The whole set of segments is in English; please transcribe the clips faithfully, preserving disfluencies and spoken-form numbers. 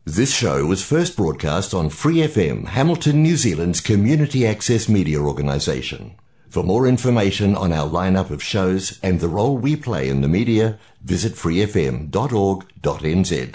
This show was first broadcast on Free F M, Hamilton, New Zealand's community access media organisation. For more information on our lineup of shows and the role we play in the media, visit free f m dot org dot n z.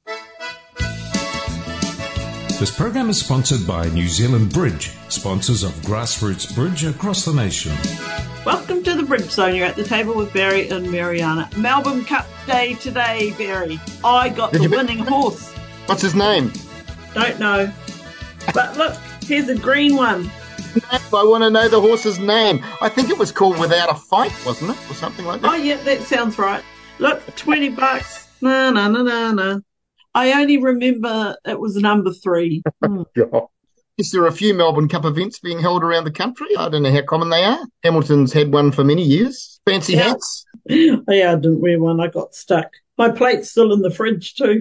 This program is sponsored by New Zealand Bridge, sponsors of grassroots bridge across the nation. Welcome to the Bridge Zone. You're at the table with Barry and Mariana. Melbourne Cup Day today, Barry. I got Did the winning be- horse. What's his name? Don't know. But look, here's a green one. I want to know the horse's name. I think it was called Without a Fight, wasn't it? Or something like that. Oh, yeah, that sounds right. Look, twenty bucks. No, no, no, no, no. I only remember it was number three. Mm. Yes, there are a few Melbourne Cup events being held around the country. I don't know how common they are. Hamilton's had one for many years. Fancy yeah. hats. Yeah, I didn't wear one. I got stuck. My plate's still in the fridge too.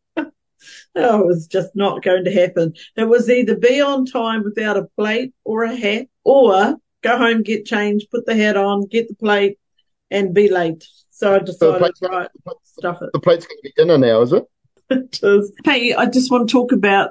Oh, it was just not going to happen. It was either be on time without a plate or a hat, or go home, get changed, put the hat on, get the plate, and be late. So I decided, so right, gonna, stuff it. The plate's going to be dinner now, is it? It is. Hey, I just want to talk about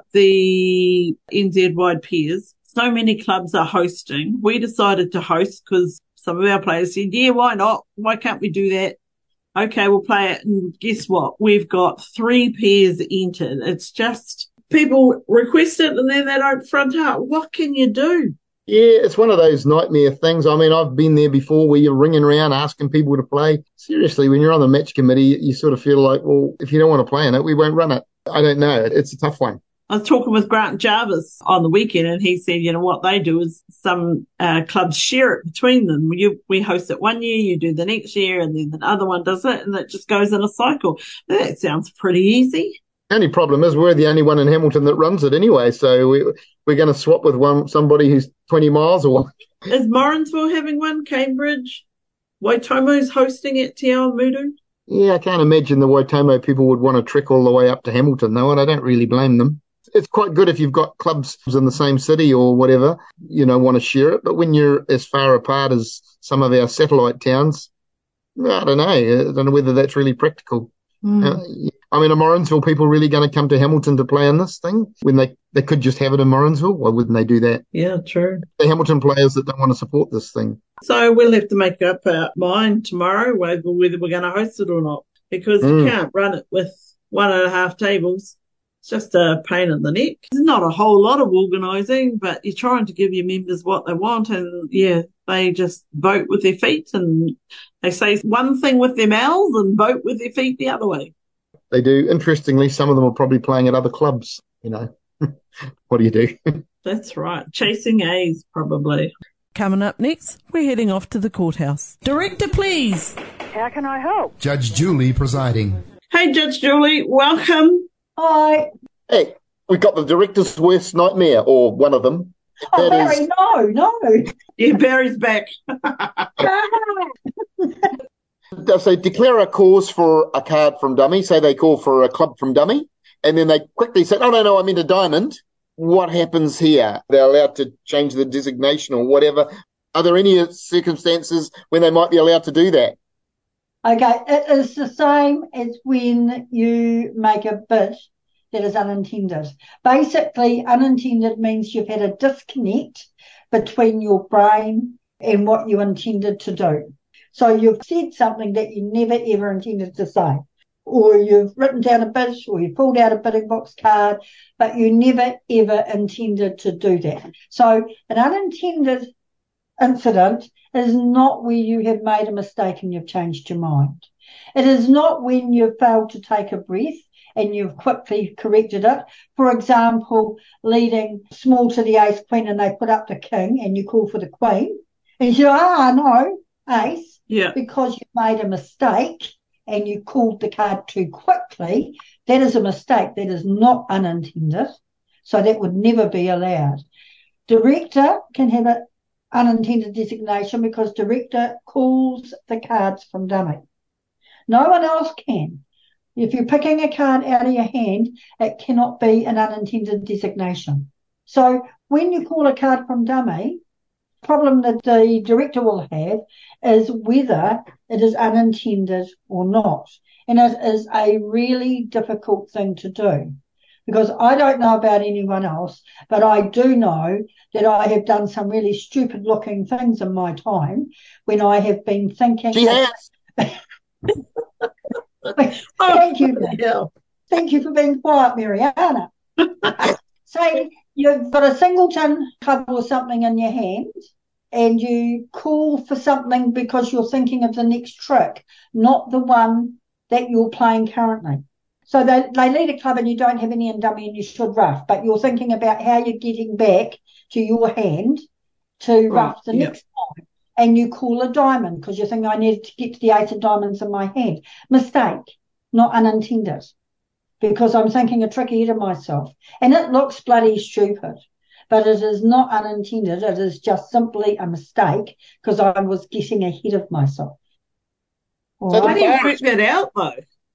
the N Z-wide peers. So many clubs are hosting. We decided to host because some of our players said, yeah, why not? Why can't we do that? Okay, we'll play it. And guess what? We've got three pairs entered. It's just people request it and then they don't front up. What can you do? Yeah, it's one of those nightmare things. I mean, I've been there before where you're ringing around asking people to play. Seriously, when you're on the match committee, you sort of feel like, well, if you don't want to play in it, we won't run it. I don't know. It's a tough one. I was talking with Grant Jarvis on the weekend and he said, you know, what they do is some uh, clubs share it between them. You, we host it one year, you do the next year, and then the other one does it, and it just goes in a cycle. That sounds pretty easy. The only problem is we're the only one in Hamilton that runs it anyway, so we, we're going to swap with one somebody who's twenty miles away. Is Morrinsville having one? Cambridge? Waitomo's hosting it, Te Awamutu? Yeah, I can't imagine the Waitomo people would want to trek all the way up to Hamilton, though, and I don't really blame them. It's quite good if you've got clubs in the same city or whatever, you know, want to share it. But when you're as far apart as some of our satellite towns, I don't know. I don't know whether that's really practical. Mm. Uh, I mean, are Morrinsville people really going to come to Hamilton to play in this thing when they, they could just have it in Morrinsville? Why wouldn't they do that? Yeah, true. The Hamilton players that don't want to support this thing. So we'll have to make up our mind tomorrow whether we're going to host it or not, because mm. you can't run it with one and a half tables. It's just a pain in the neck. There's not a whole lot of organising, but you're trying to give your members what they want, and yeah, they just vote with their feet, and they say one thing with their mouths and vote with their feet the other way. They do. Interestingly, some of them are probably playing at other clubs, you know. What do you do? That's right. Chasing A's, probably. Coming up next, we're heading off to the courthouse. Director, please. How can I help? Judge Julie presiding. Hey, Judge Julie, welcome. Hi. Hey, we've got the director's worst nightmare, or one of them. Oh, that Barry, is... no, no. Yeah, Barry's back. So declare a cause for a card from dummy. Say they call for a club from dummy, and then they quickly say, oh, no, no, I meant a diamond. What happens here? They're allowed to change the designation or whatever. Are there any circumstances when they might be allowed to do that? Okay, it is the same as when you make a bid that is unintended. Basically, unintended means you've had a disconnect between your brain and what you intended to do. So you've said something that you never, ever intended to say. Or you've written down a bid, or you pulled out a bidding box card, but you never, ever intended to do that. So an unintended incident is not where you have made a mistake and you've changed your mind. It is not when you've failed to take a breath and you've quickly corrected it. For example, leading small to the ace queen and they put up the king and you call for the queen. And you say, ah, no, ace, yeah, because you made a mistake and you called the card too quickly. That is a mistake. That is not unintended. So that would never be allowed. Director can have an unintended designation because director calls the cards from dummy. No one else can. If you're picking a card out of your hand, it cannot be an unintended designation. So when you call a card from dummy, the problem that the director will have is whether it is unintended or not. And it is a really difficult thing to do. because I don't know about anyone else, but I do know that I have done some really stupid looking things in my time when I have been thinking. She has. Thank you. Yeah. Thank you for being quiet, Mariana. Say you've got a singleton club or something in your hand and you call for something because you're thinking of the next trick, not the one that you're playing currently. So they, they lead a club and you don't have any in dummy and you should rough, but you're thinking about how you're getting back to your hand to Right, rough the yeah. next time. And you call a diamond because you think I need to get to the ace of diamonds in my hand. Mistake, not unintended, because I'm thinking a trick ahead of myself. And it looks bloody stupid, but it is not unintended. It is just simply a mistake because I was getting ahead of myself. All So the How right? do you bar work is- that out, though?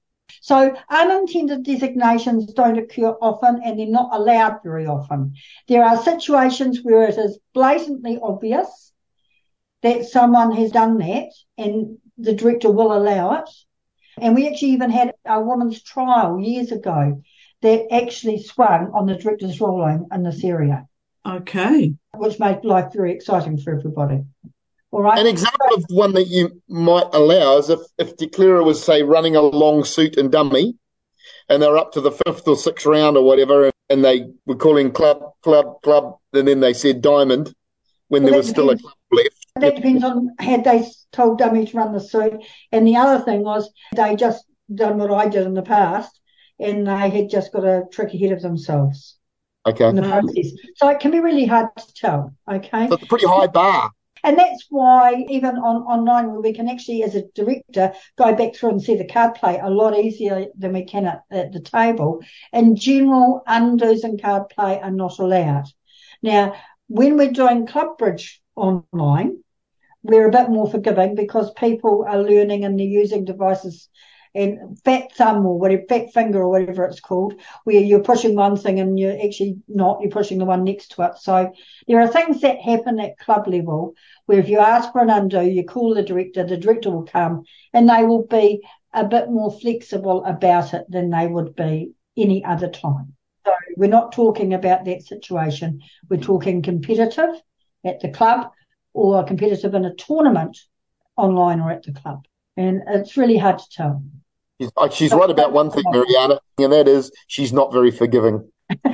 So unintended designations don't occur often and they're not allowed very often. There are situations where it is blatantly obvious that someone has done that and the director will allow it. And we actually even had a woman's trial years ago that actually swung on the director's ruling in this area, Okay. which made life very exciting for everybody. All right. An example of one that you might allow is if, if declarer was, say, running a long suit and dummy, and they're up to the fifth or sixth round or whatever, and they were calling club, club, club, and then they said diamond when Well, there that was still a depends. club left. That depends on had they told dummy to run the suit. And the other thing was they just done what I did in the past and they had just got a trick ahead of themselves Okay. in the Um, process. So it can be really hard to tell, okay? So it's a pretty high bar. And that's why even on online where we can actually, as a director, go back through and see the card play a lot easier than we can at, at the table. In general, undos and card play are not allowed. Now, when we're doing club bridge online, we're a bit more forgiving because people are learning and they're using devices and fat thumb or whatever, fat finger or whatever it's called, where you're pushing one thing and you're actually not, you're pushing the one next to it. So there are things that happen at club level where if you ask for an undo, you call the director, the director will come and they will be a bit more flexible about it than they would be any other time. So we're not talking about that situation. We're talking competitive at the club or competitive in a tournament online or at the club. And it's really hard to tell. She's, uh, she's right about one thing, Mariana, and that is she's not very forgiving.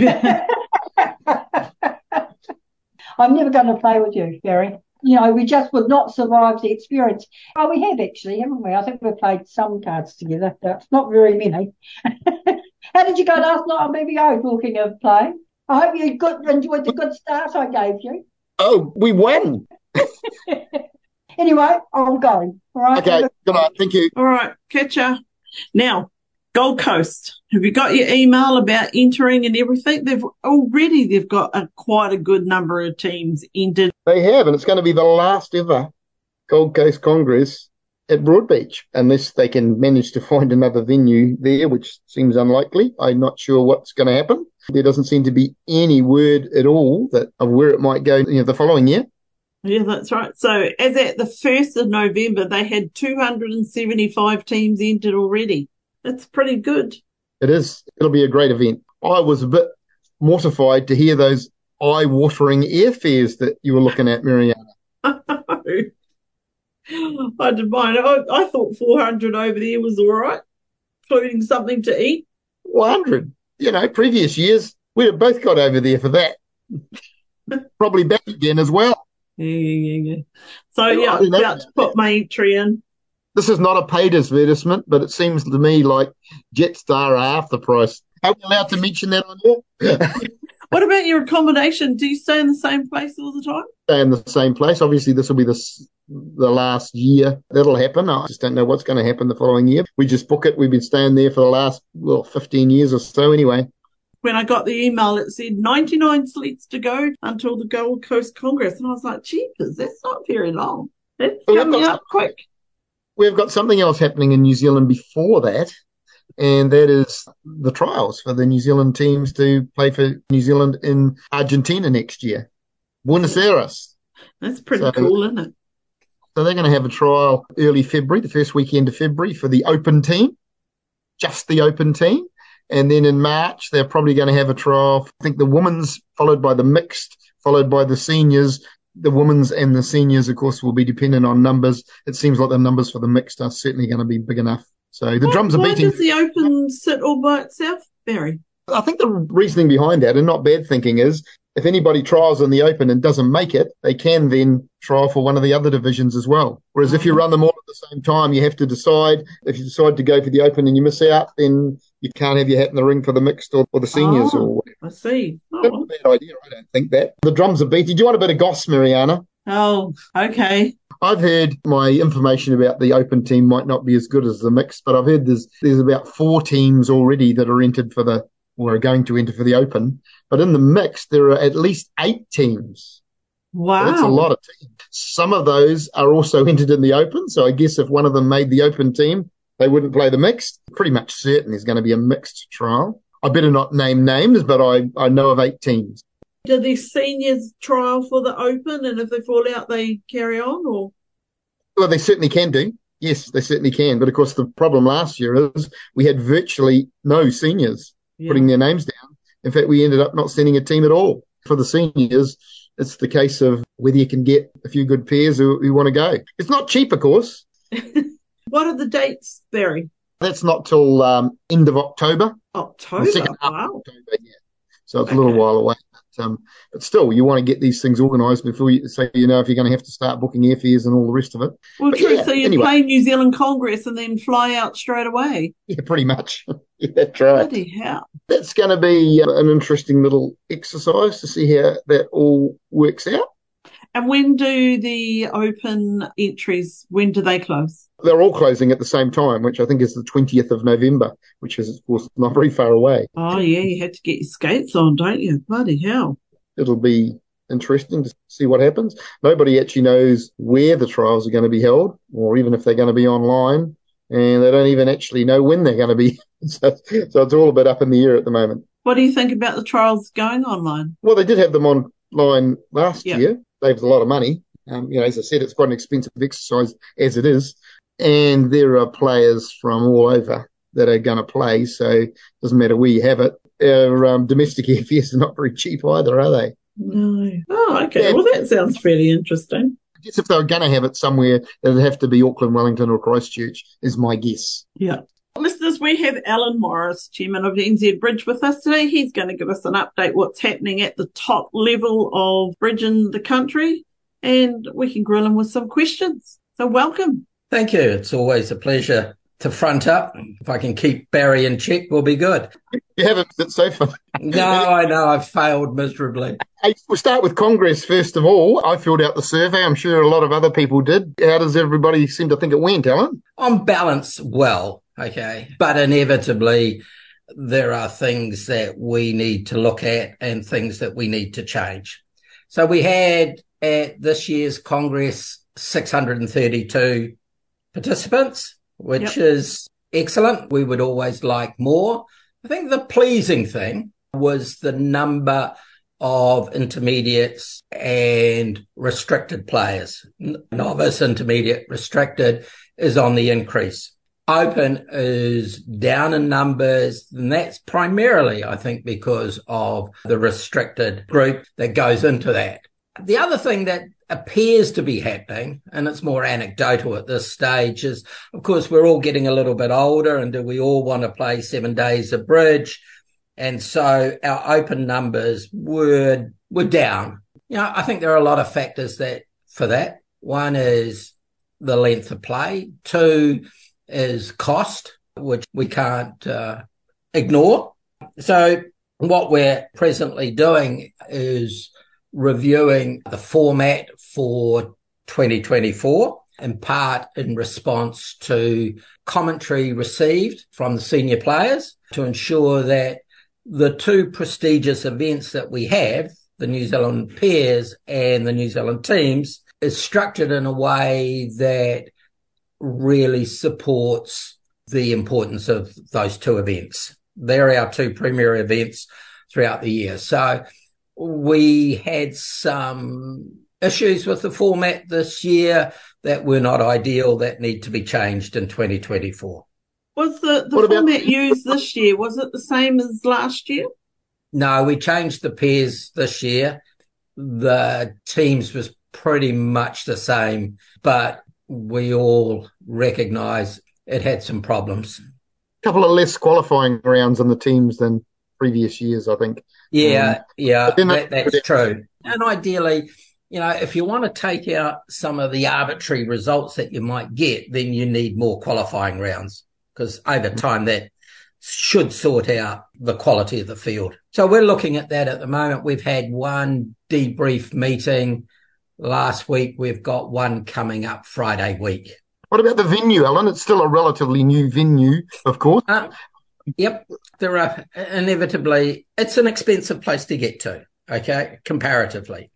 I'm never going to play with you, Gary. You know, we just would not survive the experience. Oh, we have actually, haven't we? I think we've played some cards together, but not very many. How did you go last night on B B O, talking of playing? I hope you good, enjoyed the good start I gave you. Oh, we won. Anyway, I'll go. All right. Okay, good night. Thank you. All right, catch ya. Now, Gold Coast, have you got your email about entering and everything? They've already, they've got a, quite a good number of teams entered. They have, and it's going to be the last ever Gold Coast Congress at Broadbeach, unless they can manage to find another venue there, which seems unlikely. I'm not sure what's going to happen. There doesn't seem to be any word at all that of where it might go, you know, the following year. Yeah, that's right. So as at the first of November, they had two hundred seventy-five teams entered already. That's pretty good. It is. It'll be a great event. I was a bit mortified to hear those eye-watering airfares that you were looking at, Mariana. I didn't mind. I, I thought four hundred over there was all right, including something to eat. one hundred. You know, previous years, we'd have both got over there for that. Probably back again as well. Yeah, yeah, yeah, yeah. So, Well, yeah, I I'm mean, that- about to put my entry in. This is not a paid advertisement, but it seems to me like Jetstar are half the price. Are we allowed to mention that on here? What about your accommodation? Do you stay in the same place all the time? Stay in the same place. Obviously, this will be the, s- the last year that'll happen. I just don't know what's going to happen the following year. We just book it. We've been staying there for the last, well, fifteen years or so anyway. When I got the email, it said ninety-nine sleeps to go until the Gold Coast Congress. And I was like, jeepers, that's not very long. It's Well, we've coming got up quick. We've got something else happening in New Zealand before that, and that is the trials for the New Zealand teams to play for New Zealand in Argentina next year. Buenos Aires. That's pretty So- cool, isn't it? So they're going to have a trial early February, the first weekend of February, for the open team, just the open team. And then in March, they're probably going to have a trial. I think the women's, followed by the mixed, followed by the seniors. The women's and the seniors, of course, will be dependent on numbers. It seems like the numbers for the mixed are certainly going to be big enough. So the Why, drums are why beating. Why does the Open sit all by itself, Barry? I think the reasoning behind that, and not bad thinking, is if anybody trials in the Open and doesn't make it, they can then trial for one of the other divisions as well. Whereas if you run them all at the same time, you have to decide. If you decide to go for the Open and you miss out, then you can't have your hat in the ring for the mixed or, or the seniors. Oh, or whatever. I see. Oh. That's a bad idea, I don't think that. The drums are beating. Do you want a bit of goss, Mariana? Oh, okay. I've heard my information about the Open team might not be as good as the mixed, but I've heard there's there's about four teams already that are entered for the, or are going to enter for the Open. But in the mixed, there are at least eight teams. Wow. So that's a lot of teams. Some of those are also entered in the Open. So I guess if one of them made the Open team, they wouldn't play the mixed. Pretty much certain there's going to be a mixed trial. I better not name names, but I, I know of eight teams. Do the seniors trial for the Open, and if they fall out, they carry on? Or Well, they certainly can do. Yes, they certainly can. But of course, the problem last year is we had virtually no seniors yeah. putting their names down. In fact, we ended up not sending a team at all. For the seniors, it's the case of whether you can get a few good pairs who, who want to go. It's not cheap, of course. What are the dates, Barry? That's not till um, end of October. October? The second half wow. of October, yeah. So it's okay. a little while away. But, um, but still, you want to get these things organised before you, so you know if you're going to have to start booking airfares and all the rest of it. Well, but true. Yeah, so you anyway. play New Zealand Congress and then fly out straight away. Yeah, pretty much. Yeah, that's right. Bloody hell. That's going to be an interesting little exercise to see how that all works out. And when do the Open entries, when do they close? They're all closing at the same time, which I think is the twentieth of November, which is, of course, not very far away. Oh, yeah, you have to get your skates on, don't you? Bloody hell. It'll be interesting to see what happens. Nobody actually knows where the trials are going to be held, or even if they're going to be online, and they don't even actually know when they're going to be. so, so it's all a bit up in the air at the moment. What do you think about the trials going online? Well, they did have them online last yep. year. Saved a lot of money. Um, you know, as I said, it's quite an expensive exercise as it is. And there are players from all over that are going to play, so it doesn't matter where you have it. Our um, domestic airfares are not very cheap either, are they? No. Oh, okay. Yeah. Well, that sounds fairly interesting. I guess if they were going to have it somewhere, it'd have to be Auckland, Wellington or Christchurch, is my guess. Yeah. Listeners, we have Alan Morris, Chairman of the N Z Bridge, with us today. He's going to give us an update what's happening at the top level of bridge in the country, and we can grill him with some questions. So welcome. Thank you. It's always a pleasure to front up. If I can keep Barry in check, we'll be good. You haven't been so far. No, I know. I've failed miserably. Hey, we'll start with Congress first of all. I filled out the survey. I'm sure a lot of other people did. How does everybody seem to think it went, Alan? On balance, well, okay. But inevitably, there are things that we need to look at and things that we need to change. So we had at this year's Congress six hundred thirty-two participants, which yep. is excellent. We would always like more. I think the pleasing thing was the number of intermediates and restricted players. Novice, intermediate, restricted is on the increase. Open is down in numbers, and that's primarily, I think, because of the restricted group that goes into that. The other thing that appears to be happening, and it's more anecdotal at this stage, is, of course, we're all getting a little bit older, and do we all want to play seven days of bridge? And so our open numbers were were down. You know, I think there are a lot of factors that for that. One is the length of play. Two is cost, which we can't uh, ignore. So what we're presently doing is reviewing the format for twenty twenty-four, in part in response to commentary received from the senior players to ensure that the two prestigious events that we have, the New Zealand pairs and the New Zealand teams, is structured in a way that really supports the importance of those two events. They're our two premier events throughout the year. So we had some issues with the format this year that were not ideal, that need to be changed in twenty twenty-four. Was the, the What about- format used this year, was it the same as last year? No, we changed the pairs this year. The teams was pretty much the same, but we all recognise it had some problems. A couple of less qualifying rounds in the teams than previous years, I think. Yeah, Um, yeah, but then that, that- that's true. And ideally, you know, if you want to take out some of the arbitrary results that you might get, then you need more qualifying rounds, because over time that should sort out the quality of the field. So we're looking at that at the moment. We've had one debrief meeting last week. We've got one coming up Friday week. What about the venue, Alan? It's still a relatively new venue, of course. Uh, yep, there are inevitably, it's an expensive place to get to, okay, comparatively.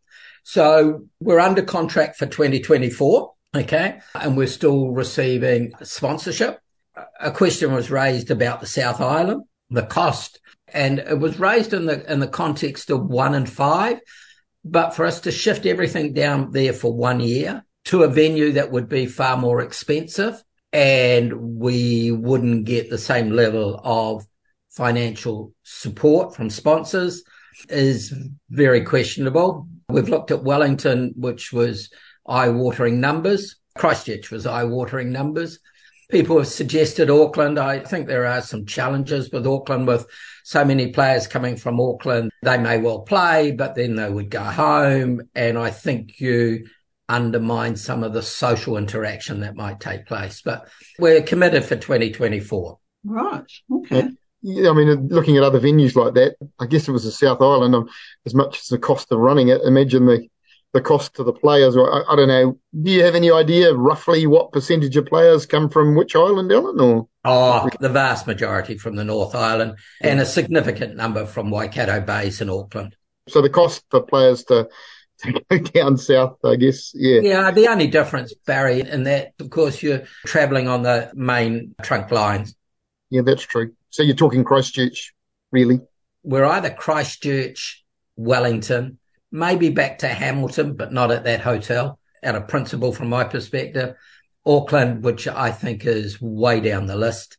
So we're under contract for twenty twenty-four, okay, and we're still receiving sponsorship. A question was raised about the South Island, the cost, and it was raised in the in the context of one and five. But for us to shift everything down there for one year to a venue that would be far more expensive, and we wouldn't get the same level of financial support from sponsors, is very questionable. We've looked at Wellington, which was eye-watering numbers. Christchurch was eye-watering numbers. People have suggested Auckland. I think there are some challenges with Auckland, with so many players coming from Auckland. They may well play, but then they would go home. And I think you undermine some of the social interaction that might take place. But we're committed for twenty twenty-four. Right, okay. Yeah, I mean, looking at other venues like that, I guess it was the South Island, um, as much as the cost of running it, imagine the, the cost to the players. Or I, I don't know. Do you have any idea roughly what percentage of players come from which island, Alan? Or Oh, the vast majority from the North Island, and a significant number from Waikato Bays in Auckland. So the cost for players to, to go down south, I guess, yeah. Yeah, the only difference, Barry, in that, of course, you're travelling on the main trunk lines. Yeah, that's true. So you're talking Christchurch, really? We're either Christchurch, Wellington, maybe back to Hamilton, but not at that hotel, out of principle from my perspective. Auckland, which I think is way down the list.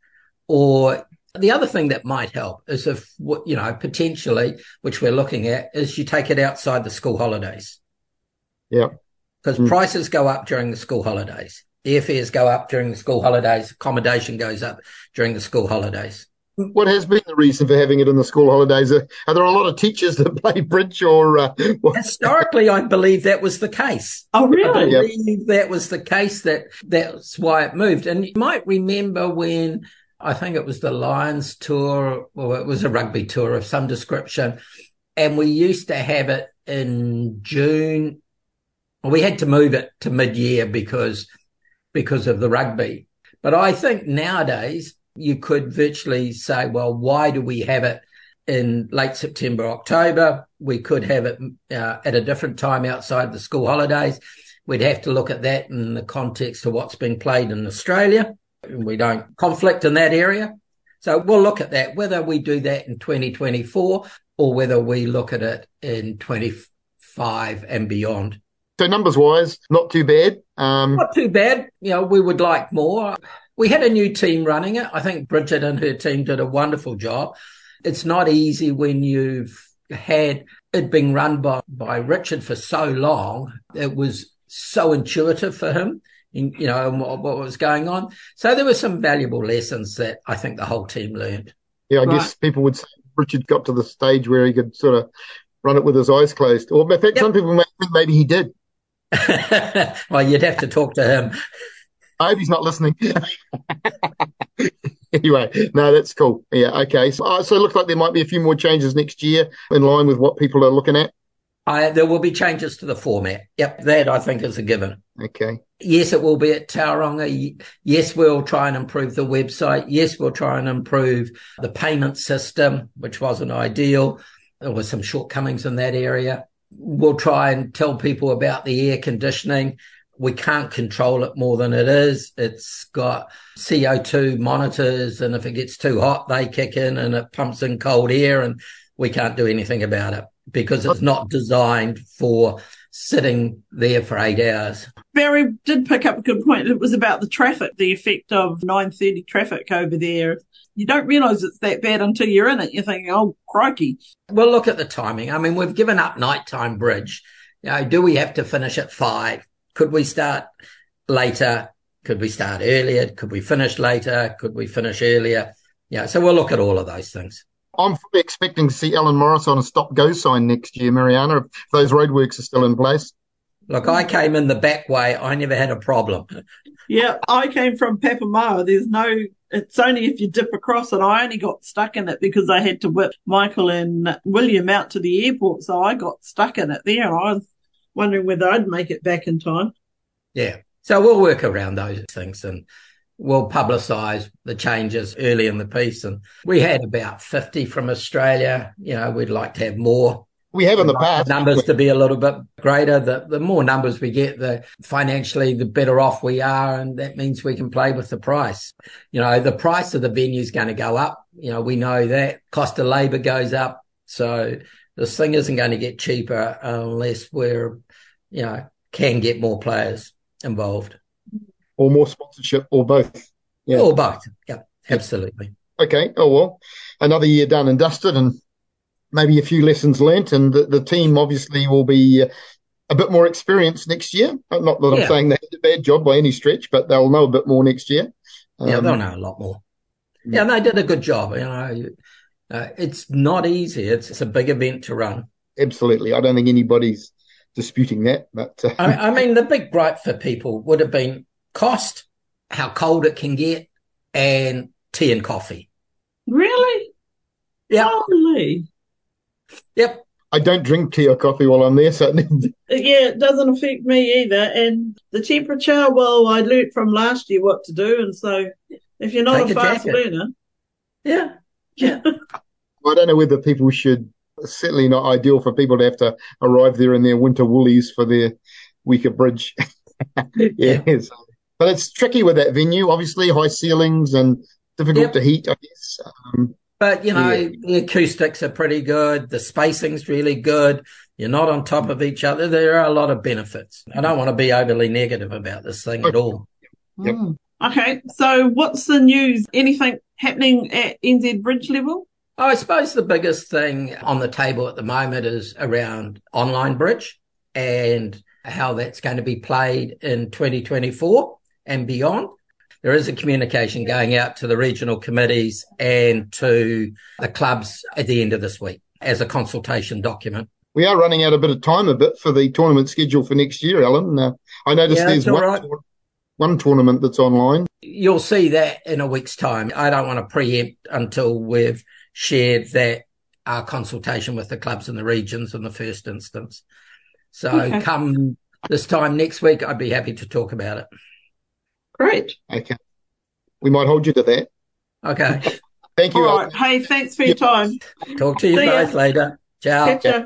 Or the other thing that might help is if, you know, potentially, which we're looking at, is you take it outside the school holidays. Yeah. Because Mm. prices go up during the school holidays. Airfares go up during the school holidays. Accommodation goes up during the school holidays. What has been the reason for having it in the school holidays? Are, are there a lot of teachers that play bridge or... Uh, what? Historically, I believe that was the case. Oh, I really? believe that was the case, that that's why it moved. And you might remember when, I think it was the Lions tour, or it was a rugby tour of some description, and we used to have it in June. We had to move it to mid-year because, because of the rugby. But I think nowadays you could virtually say, well, why do we have it in late September, October? We could have it uh, at a different time outside the school holidays. We'd have to look at that in the context of what's being played in Australia. We don't conflict in that area. So we'll look at that, whether we do that in twenty twenty-four or whether we look at it in twenty-five and beyond. So numbers-wise, not too bad. Um, Not too bad. You know, we would like more. We had a new team running it. I think Bridget and her team did a wonderful job. It's not easy when you've had it being run by, by Richard for so long. It was so intuitive for him, in, you know, and what, what was going on. So there were some valuable lessons that I think the whole team learned. yeah, I Right. guess people would say Richard got to the stage where he could sort of run it with his eyes closed. Or in fact, Yep. some people may think maybe he did. Well, you'd have to talk to him. I hope he's not listening. Anyway, no, that's cool. Yeah, okay. So, uh, so it looks like there might be a few more changes next year in line with what people are looking at. I, there will be changes to the format. Yep, that I think is a given. Okay. Yes, it will be at Tauranga. Yes, we'll try and improve the website. Yes, we'll try and improve the payment system, which wasn't ideal. There were some shortcomings in that area. We'll try and tell people about the air conditioning. We can't control it more than it is. It's got C O two monitors, and if it gets too hot, they kick in and it pumps in cold air, and we can't do anything about it because it's not designed for sitting there for eight hours. Barry did pick up a good point. It was about the traffic, the effect of nine thirty traffic over there. You don't realise it's that bad until you're in it. You're thinking, oh, crikey. Well, look at the timing. I mean, we've given up nighttime bridge. You know, do we have to finish at five? Could we start later? Could we start earlier? Could we finish later? Could we finish earlier? Yeah, so we'll look at all of those things. I'm fully expecting to see Alan Morris on a stop-go sign next year, Mariana, if those roadworks are still in place. Look, I came in the back way. I never had a problem. Yeah, I came from Papamoa. There's no, it's only if you dip across, and I only got stuck in it because I had to whip Michael and William out to the airport. So I got stuck in it there, and I was wondering whether I'd make it back in time. Yeah. So we'll work around those things, and we'll publicise the changes early in the piece. And we had about fifty from Australia. You know, we'd like to have more. We have in the We'd like past. the numbers to be a little bit greater. The, the more numbers we get, the financially, the better off we are. And that means we can play with the price. You know, the price of the venue is going to go up. You know, we know that. Cost of labour goes up. So this thing isn't going to get cheaper unless we're, you know, can get more players involved. Or more sponsorship, or both. Yeah. Or both. Yeah, absolutely. Okay. Oh, well, another year done and dusted, and maybe a few lessons learnt, and the, the team obviously will be uh, a bit more experienced next year. Not that I'm Yeah. saying they did a bad job by any stretch, but they'll know a bit more next year. Um, Yeah, they'll know a lot more. Yeah, and they did a good job. You know, uh, it's not easy. It's, it's a big event to run. Absolutely. I don't think anybody's disputing that. But uh, I, I mean, the big gripe for people would have been cost, how cold it can get, and tea and coffee. Really? Yeah. Holy. Yep. I don't drink tea or coffee while I'm there, so Yeah, it doesn't affect me either. And the temperature, well, I learnt from last year what to do. And so if you're not Take a a fast jacket. learner, Yeah. Yeah. I don't know whether people should. It's certainly not ideal for people to have to arrive there in their winter woolies for their week of bridge. yeah, so. But it's tricky with that venue. Obviously, high ceilings and difficult Yep. to heat, I guess. Um, But, you know, Yeah. the acoustics are pretty good. The spacing's really good. You're not on top of each other. There are a lot of benefits. I don't want to be overly negative about this thing at all. Yep. Mm. Okay, so what's the news? Anything happening at N Z Bridge level? I suppose the biggest thing on the table at the moment is around online bridge and how that's going to be played in twenty twenty-four and beyond. There is a communication going out to the regional committees and to the clubs at the end of this week as a consultation document. we are running out a bit of time a bit for the tournament schedule for next year, Alan. Uh, I noticed Yeah, there's it's all one, right. tour- one tournament that's online. You'll see that in a week's time. I don't want to preempt until we've shared that our consultation with the clubs in the regions in the first instance. So Okay. come this time next week, I'd be happy to talk about it. Great. Okay. We might hold you to that. Okay. Thank you, All Alan. right. Hey, thanks for your time. Talk to you See ya. both later. Ciao. Catch ya.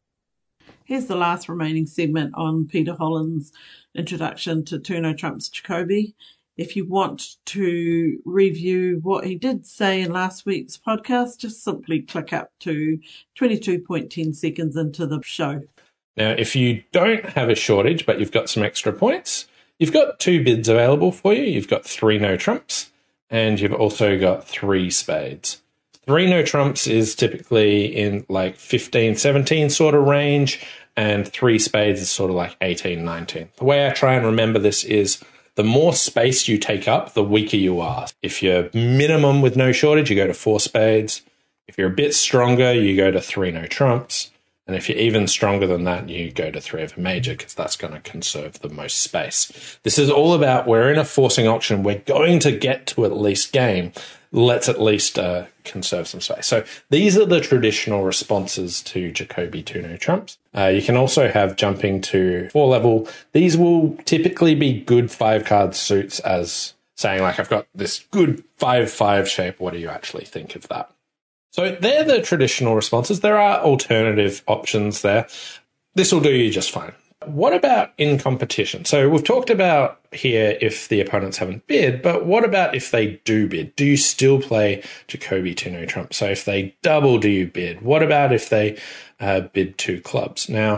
Here's the last remaining segment on Peter Holland's introduction to Turno Trump's Jacoby. If you want to review what he did say in last week's podcast, just simply click up to twenty-two point one zero seconds into the show. Now, if you don't have a shortage, but you've got some extra points, you've got two bids available for you. You've got three no trumps, and you've also got three spades. Three no trumps is typically in like fifteen, seventeen sort of range, and three spades is sort of like eighteen, nineteen. The way I try and remember this is the more space you take up, the weaker you are. If you're minimum with no shortage, you go to four spades. If you're a bit stronger, you go to three no trumps. And if you're even stronger than that, you go to three of a major because that's going to conserve the most space. This is all about, we're in a forcing auction. We're going to get to at least game. Let's at least uh, conserve some space. So these are the traditional responses to Jacoby two no trumps. Uh, you can also have jumping to four level. These will typically be good five card suits, as saying like, I've got this good five five shape. What do you actually think of that? So they're the traditional responses. There are alternative options there. This will do you just fine. What about in competition? So we've talked about here if the opponents haven't bid, but what about if they do bid? Do you still play Jacoby two no trump? So if they double, do you bid? What about if they uh, bid two clubs? Now,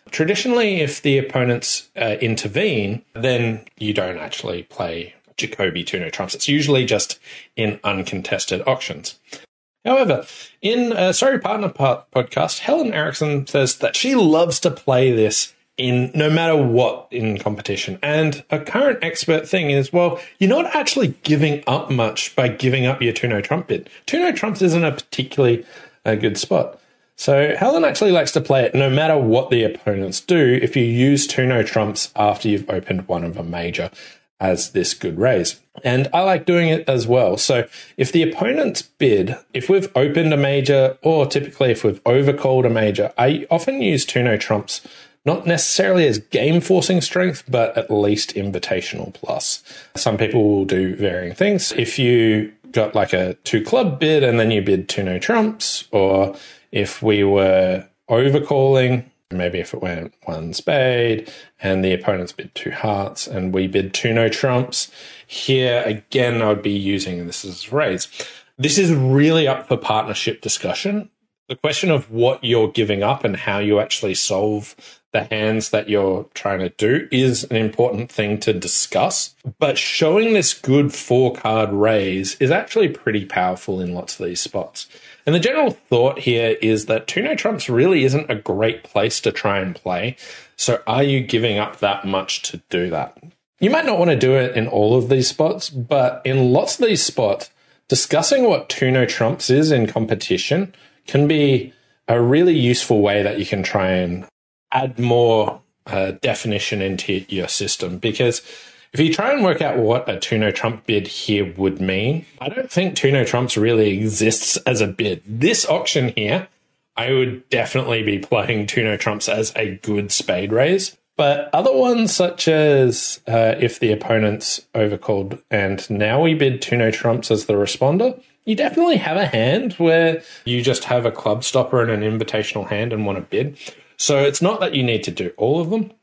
Traditionally, if the opponents uh, intervene, then you don't actually play Jacoby two-no trumps. It's usually just in uncontested auctions. However, in a Sorry Partner podcast, Helen Erickson says that she loves to play this in no matter what in competition. And a current expert thing is, well, you're not actually giving up much by giving up your two-no trump bid. Two-no trumps isn't a particularly uh, good spot. So Helen actually likes to play it no matter what the opponents do if you use two-no trumps after you've opened one of a major as this good raise. And I like doing it as well. So if the opponent's bid, if we've opened a major, or typically if we've overcalled a major, I often use two-no trumps, not necessarily as game-forcing strength, but at least invitational plus. Some people will do varying things. If you got like a two-club bid and then you bid two-no trumps, or if we were overcalling, maybe if it went one spade and the opponent's bid two hearts and we bid two no trumps, here again I would be using this as raise. This is really up for partnership discussion. The question of what you're giving up and how you actually solve the hands that you're trying to do is an important thing to discuss. But showing this good four-card raise is actually pretty powerful in lots of these spots. And the general thought here is that two-no trumps really isn't a great place to try and play. So are you giving up that much to do that? You might not want to do it in all of these spots, but in lots of these spots, discussing what two-no trumps is in competition can be a really useful way that you can try and add more uh, definition into your system. Because if you try and work out what a two-no trump bid here would mean, I don't think two-no trumps really exists as a bid. This auction here, I would definitely be playing two-no trumps as a good spade raise. But other ones, such as uh, if the opponent's overcalled and now we bid two-no trumps as the responder, you definitely have a hand where you just have a club stopper and an invitational hand and want to bid. So it's not that you need to do all of them.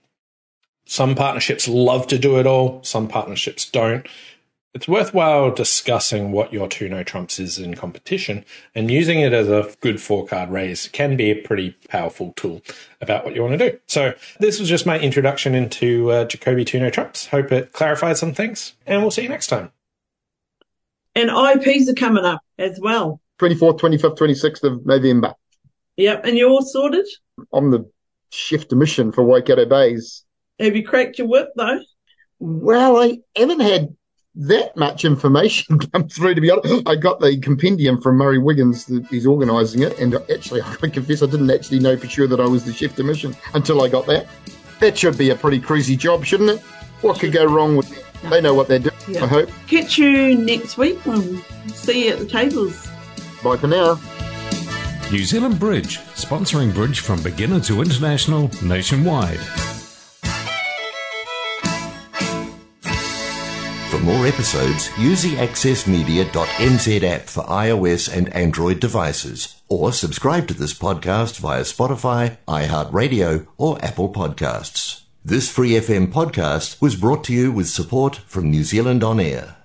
Some partnerships love to do it all. Some partnerships don't. It's worthwhile discussing what your two-no trumps is in competition, and using it as a good four-card raise can be a pretty powerful tool about what you want to do. So this was just my introduction into uh, Jacoby two-no trumps. Hope it clarified some things, and we'll see you next time. And I Ps are coming up as well. twenty-fourth, twenty-fifth, twenty-sixth of November. Yep, and you're all sorted? On the shift mission for Waikato Bays. Have you cracked your whip, though? Well, I haven't had that much information come through, to be honest. I got the compendium from Murray Wiggins, that he's organising it, and actually, I confess, I didn't actually know for sure that I was the chef de mission until I got that. That should be a pretty cruisy job, shouldn't it? What could go wrong with it? They know what they're doing, yeah. I hope. Catch you next week and see you at the tables. Bye for now. New Zealand Bridge, sponsoring bridge from beginner to international nationwide. For more episodes, use the access media dot n z app for iOS and Android devices, or subscribe to this podcast via Spotify, iHeartRadio, or Apple Podcasts. This Free F M podcast was brought to you with support from New Zealand On Air.